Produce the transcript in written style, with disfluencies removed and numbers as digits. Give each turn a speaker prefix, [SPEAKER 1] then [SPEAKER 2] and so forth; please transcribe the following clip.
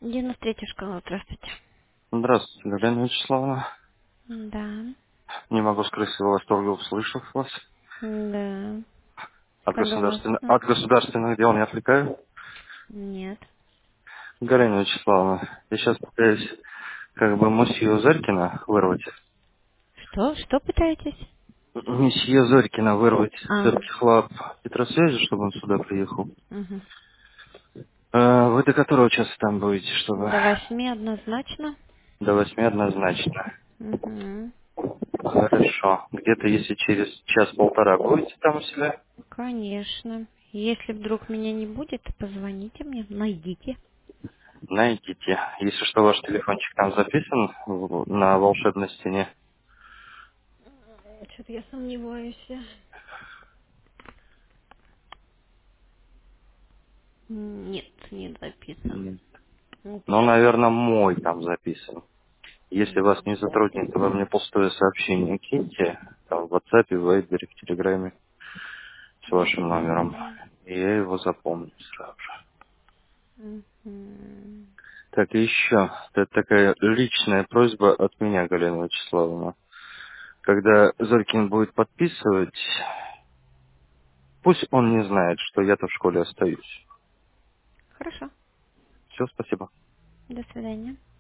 [SPEAKER 1] 93-я школа, здравствуйте.
[SPEAKER 2] Здравствуйте, Галина Вячеславовна.
[SPEAKER 1] Да,
[SPEAKER 2] Не могу скрыть своего восторга, услышав вас.
[SPEAKER 1] да.
[SPEAKER 2] От,
[SPEAKER 1] Согласна.
[SPEAKER 2] от государственных дел не отвлекаю.
[SPEAKER 1] Нет.
[SPEAKER 2] Галина Вячеславовна, я сейчас пытаюсь как бы мусью Зорькина вырвать.
[SPEAKER 1] Что пытаетесь?
[SPEAKER 2] Месье Зорькина вырвать с
[SPEAKER 1] А,
[SPEAKER 2] цепких лап Петросвязи, чтобы он сюда приехал.
[SPEAKER 1] угу.
[SPEAKER 2] Вы до которого часа там будете, чтобы...
[SPEAKER 1] До 8 однозначно.
[SPEAKER 2] До 8 однозначно.
[SPEAKER 1] Угу.
[SPEAKER 2] Хорошо. Где-то если через час-полтора будете там у себя?
[SPEAKER 1] Конечно. Если вдруг меня не будет, позвоните мне, найдите.
[SPEAKER 2] Найдите. Если что, ваш телефончик там записан на волшебной стене.
[SPEAKER 1] Что-то я сомневаюсь. Нет, не записан.
[SPEAKER 2] Нет. Ну,
[SPEAKER 1] Где?
[SPEAKER 2] наверное, мой там записан. Если вас не затруднит, вы мне пустое сообщение киньте. Там в WhatsApp, в Viber, в Телеграме с вашим номером.
[SPEAKER 1] Угу.
[SPEAKER 2] И я его запомню сразу же.
[SPEAKER 1] Угу.
[SPEAKER 2] Так, и еще. Это такая личная просьба от меня, Галина Вячеславовна. Когда Зорькин будет подписывать, пусть он не знает, что я-то в школе остаюсь.
[SPEAKER 1] Хорошо.
[SPEAKER 2] Все, спасибо.
[SPEAKER 1] До свидания.